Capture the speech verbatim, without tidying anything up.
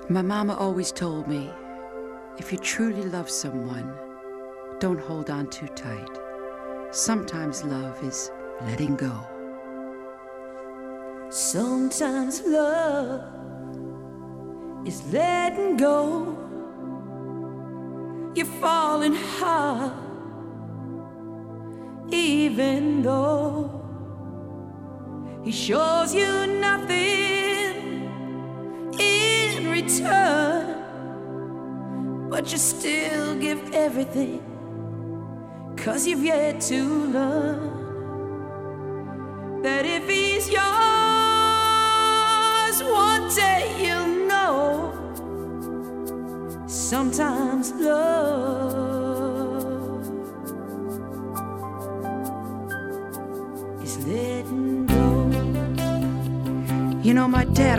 My mama always told me, if you truly love someone, don't hold on too tight. Sometimes love is letting go. Sometimes love is letting go. You're falling hard, even though he shows you nothing in return, but you still give everything, 'cause you've yet to learn that if he's yours, one day you'll know. Sometimes love is letting go. You know, my dad